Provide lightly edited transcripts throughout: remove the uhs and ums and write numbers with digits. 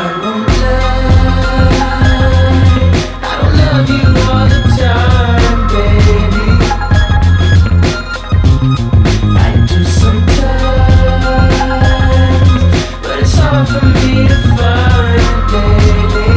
won't lie, I don't love you all the time, baby. I do sometimes, but it's hard for me to find, baby.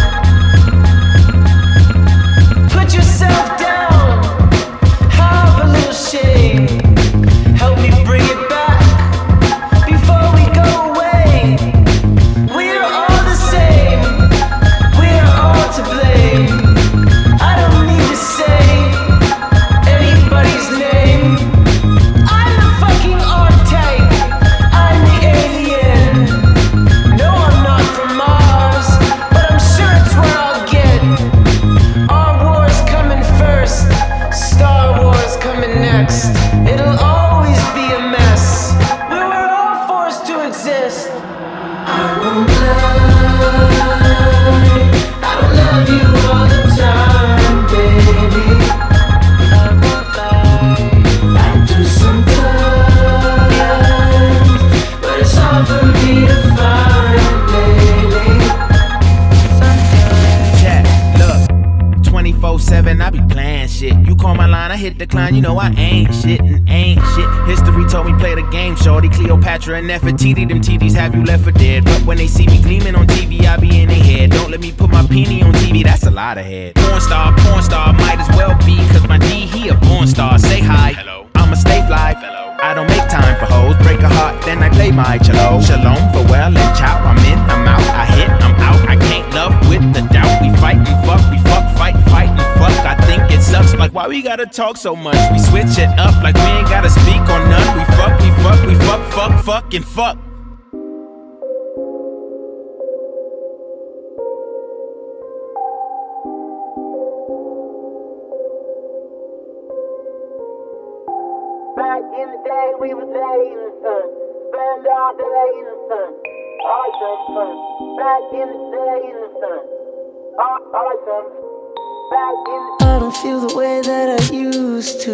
Put yourself down, have a little shame. Help me bring it back before we go away. We're all the same, we're all to blame. I don't need to say anybody's name. I'm the fucking archetype, I'm the alien. No, I'm not from Mars, but I'm sure it's where I'll get. Our war's coming first, Star Wars coming next. It'll always be a mess, where we're all forced to exist. I won't lie, I don't love you all the time, baby. I won't lie, I do sometimes, but it's hard for me to find, baby. Chat, look, 24/7, I be playing shit. You call my line, I hit decline, you know I ain't shit and ain't shit. History told me play the game, shorty. Cleopatra and Nefertiti, them TDs have you left for dead. But when they see me gleaming on TV, I be in their head. Don't let me put my peenie on TV, that's a lot of head. Porn star, might as well be, cause my D, he a porn star. Say hi, hello. I'ma stay fly, fellow. I don't make time for hoes, break a heart, then I play my cello. Shalom, farewell, and ciao, I'm in, I'm out, I hit, I'm out. I can't love with the doubt. We fight and fuck, we fuck, fight and fuck. I think it sucks, like why we gotta talk so much? We switch it up like we ain't gotta speak on none. We fuck, and fuck. Back in the day, we would lay in the sun, spend all day in the sun, always some fun. Back in the day in the sun, always some fun. Back in the I don't feel the way that I used to.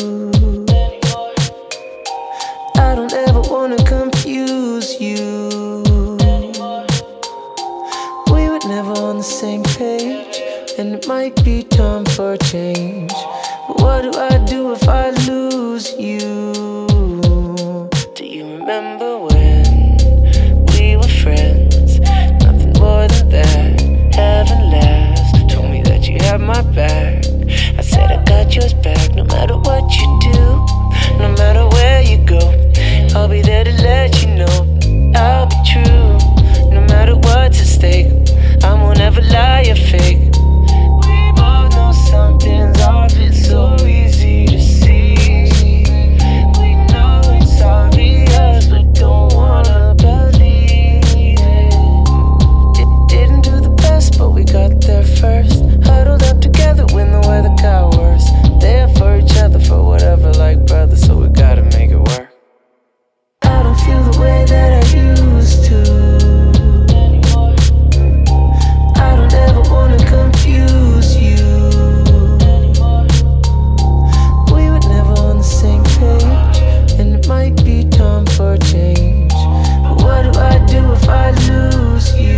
I don't ever wanna confuse you. We were never on the same page, and it might be time for a change. But what do I do if I lose you? Do you remember when we were friends? Nothing more than that, heaven last. Told me that you had my back. I said I got yours back, no matter what you do, no matter where you go. I'll be there to let you know I'll be true, no matter what's at stake. I won't ever lie or fake. We both know something's off, it's so easy to see. We know it's obvious, but don't wanna believe it. It didn't do the best, but we got there first. Huddled up together when the weather got worse. There for each other, for whatever, like brothers, so we gotta make it work. I don't feel the way that I used to. I don't ever wanna confuse you. We were never on the same page, and it might be time for a change. But what do I do if I lose you?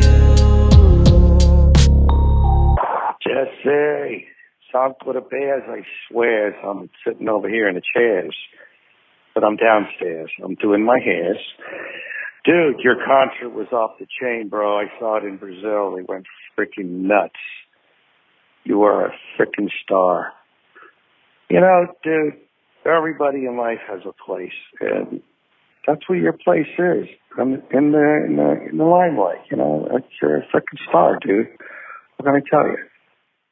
Jesse, South Florida Bears, I swear. So I'm sitting over here in the chairs, but I'm downstairs. I'm doing my hairs. Dude, your concert was off the chain, bro. I saw it in Brazil. They went freaking nuts. You are a freaking star. You know, dude, everybody in life has a place, and that's where your place is. In the limelight, you know. You're a freaking star, dude. What can I tell you?